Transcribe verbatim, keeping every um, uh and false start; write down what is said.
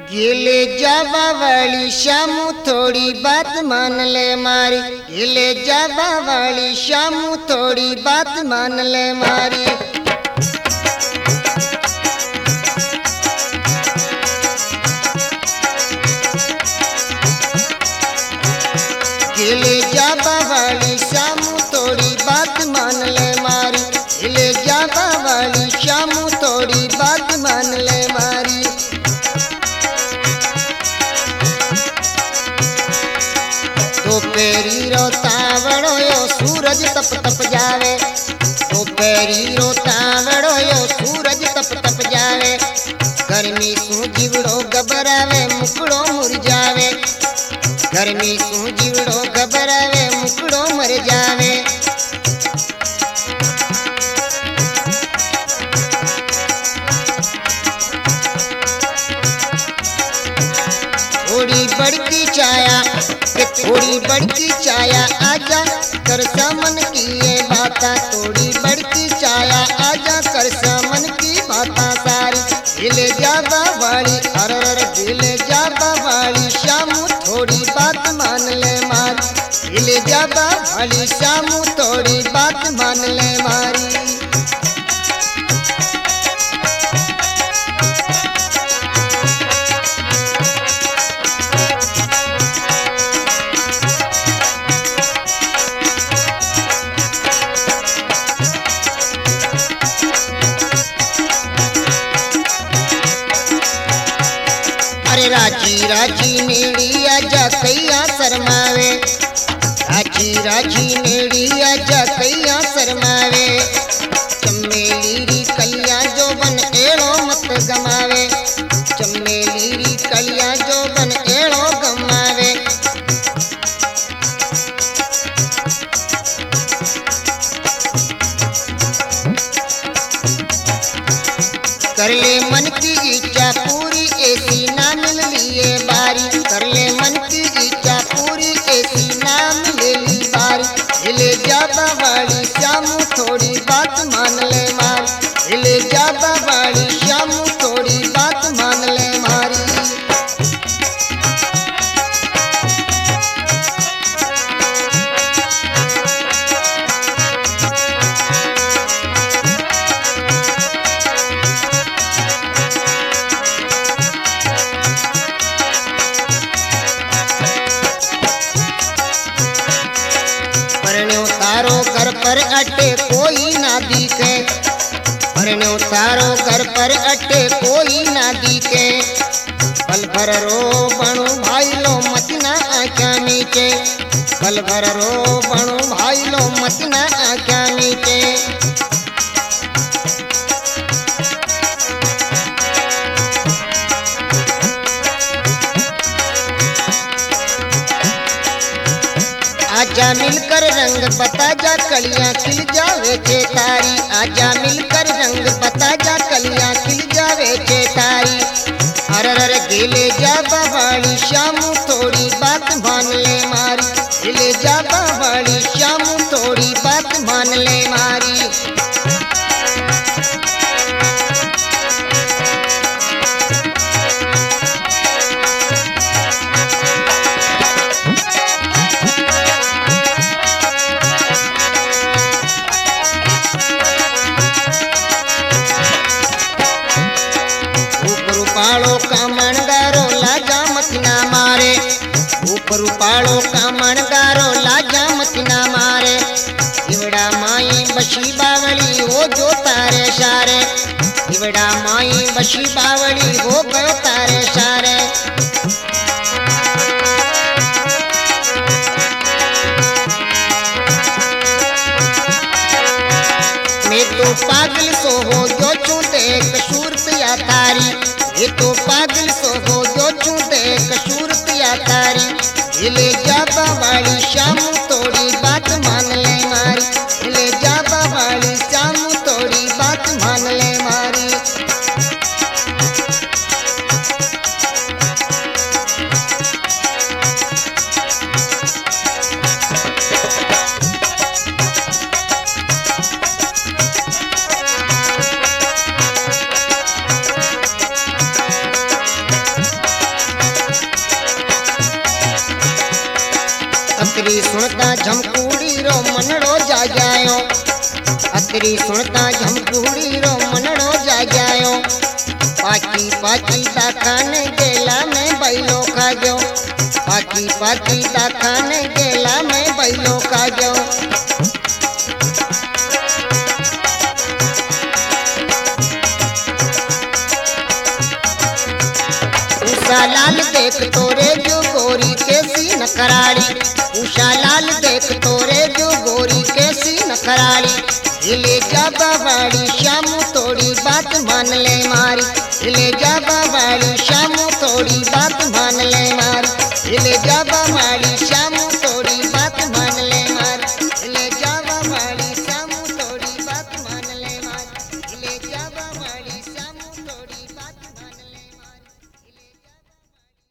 गिले जावा वाली शामू थोड़ी बात मान ले मारी। गिले जावा वाली शामू थोड़ी बात मान ले मारी। गिले जावा वाली शामू थोड़ी बात मान ले मारी। गिले जावा वाली शामू थोड़ी बात मान ले मारी। दोपहरी रो तावड़ो यो सूरज तप तप जावे। दोपहरी रो तावड़ो यो सूरज तप तप जावे। गर्मी सू जीवड़ो घबरावे मुकड़ो मुरझावे। गर्मी सू जीवड़ो घबरावे मुकड़ो मर जावे। थोड़ी बड़की छाया थोड़ी बड़की छाया आजा कर समन की ये बाता। थोड़ी बड़की छाया आजा कर समन की बाता सारी। गिले जावा वाली अरर गिले जावा वाली शामू थोड़ी बात मान ले मारी। गिले जावा वाली शामू थोड़ी बात मान ले मारी। राजी राजी नेड़ी आजा कैया शरमावे। राजी राजी नेड़ी आजा कैया शरमावे। चमेली री कलिया जो बन एड़ो मत गमावे। चमेली री कलिया जो बन एड़ो गमावे। कर ले मन की इच्छा पूरी ऐसी ना मिल लिए बारी। कर ले मन की इच्छा पूरी ऐसी ना मिले ली बारी। हिले जावा वाली शामू थोड़ी बात मान ले मारी। हिले जावा वाली शामू थोड़ी बात मान ले मारी। तारो घर पर अटे कोई ना दिखे। परनो तारो घर पर अटे कोई ना दिखे। पल भर रो बणु भाई लो मत ना आँखा मीचे। पल भर रो बणु भाई लो मत ना आँखा मीचे। आजा मिलकर रंग बता जा कलियां खिल जावे के तारी। आजा मिलकर रंग बता जा कलियां खिल जावे के तारी। अरर गिले जावा वाली शामू थोड़ी बात मान ले मारी। गिले जावा वाली शामू थोड़ी बात मान ले मारी। पाड़ो का मनगारो लाजा मत ना मारे। ऊपर पाड़ो का मनगारो लाजा मत ना मारे। इवड़ा माई बशी बावली हो जो तारे सारे। इवड़ा माई बशी बावली हो गयो तारे सारे। मैं तो पागल सो हो जो चूते कसूर पिया तारी। ये तो पागल सो हो जो चूते कसूर पिया तारी। हिले जावा वाली शामू थोड़ी बात मान ले मारी। हिले जावा वाली शामू थोड़ी बात मान ले मारी। अतरी सुनता झमकूड़ी रो मनड़ो जा जायो, अतरी सुनता झमकूड़ी रो मनड़ो जा जायो। पाकी पाकी दाखान गेला में बैलो खाजो, पाकी पाकी दाखान गेला में बैलो खाजो। उषा लाल देख तोरे जो गोरी के सी नखराड़ी, उषा लाल देख तोरे जो गोरी के सी नखराड़ी। हिले जा बाबाड़ी शामू थोड़ी बात मान ले मारी, हिले जा बाबाड़ी शामू थोड़ी बात मान ले